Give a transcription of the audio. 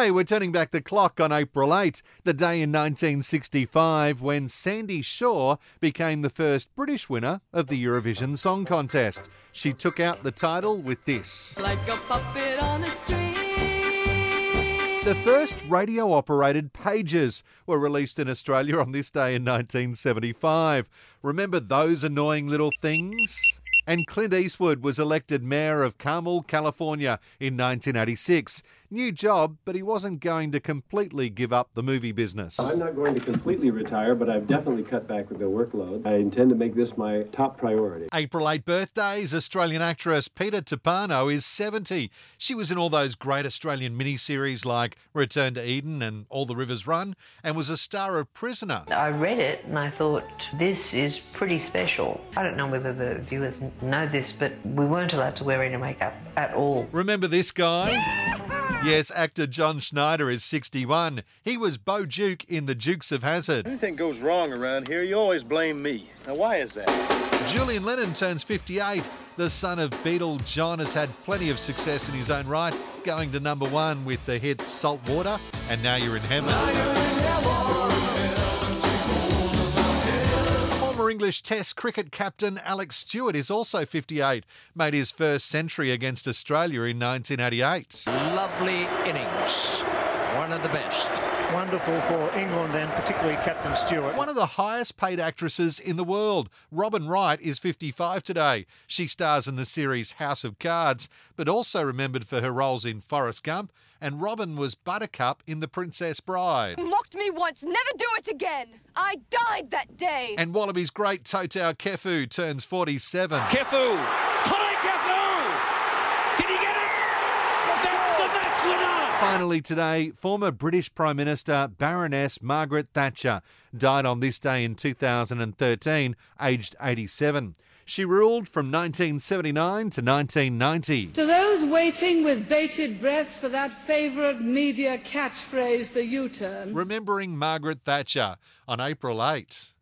Hey, we're turning back the clock on April 8, the day in 1965 when Sandy Shaw became the first British winner of the Eurovision Song Contest. She took out the title with this. Like a puppet on a string. The first radio-operated pages were released in Australia on this day in 1975. Remember those annoying little things? And Clint Eastwood was elected mayor of Carmel, California in 1986. New job, but he wasn't going to completely give up the movie business. I'm not going to completely retire, but I've definitely cut back with the workload. I intend to make this my top priority. April 8 birthdays, Australian actress Peter Tupano is 70. She was in all those great Australian miniseries like Return to Eden and All the Rivers Run, and was a star of Prisoner. I read it and I thought, this is pretty special. I don't know whether the viewers know this, but we weren't allowed to wear any makeup at all. Remember this guy? Yes, actor John Schneider is 61. He was Bo Duke in The Dukes of Hazzard. Anything goes wrong around here, you always blame me. Now, why is that? Julian Lennon turns 58. The son of Beatle John has had plenty of success in his own right, going to #1 with the hits Salt Water and Now You're in Heaven. Former English Test cricket captain Alex Stewart is also 58, made his first century against Australia in 1988. Lovely innings, one of the best. Wonderful for England and particularly Captain Stewart. One of the highest paid actresses in the world, Robin Wright, is 55 today. She stars in the series House of Cards, but also remembered for her roles in Forrest Gump, and Robin was Buttercup in The Princess Bride. Mocked me once, never do it again. I died that day. And Wallabies great Totau Kefu turns 47. Kefu! Try Kefu! Did he get it? That's the match winner! Finally today, former British Prime Minister Baroness Margaret Thatcher died on this day in 2013, aged 87. She ruled from 1979 to 1990. To those waiting with bated breath for that favourite media catchphrase, the U-turn. Remembering Margaret Thatcher on April 8.